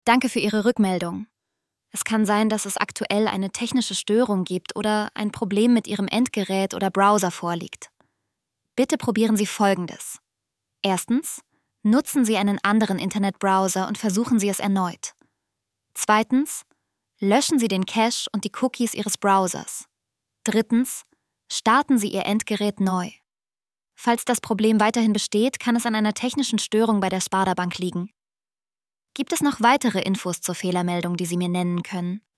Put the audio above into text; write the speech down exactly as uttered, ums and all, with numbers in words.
Danke für Ihre Rückmeldung. Es kann sein, dass es aktuell eine technische Störung gibt oder ein Problem mit Ihrem Endgerät oder Browser vorliegt. Bitte probieren Sie Folgendes. Erstens, nutzen Sie einen anderen Internetbrowser und versuchen Sie es erneut. Zweitens, löschen Sie den Cache und die Cookies Ihres Browsers. Drittens, starten Sie Ihr Endgerät neu. Falls das Problem weiterhin besteht, kann es an einer technischen Störung bei der Sparda Bank liegen. Gibt es noch weitere Infos zur Fehlermeldung, die Sie mir nennen können?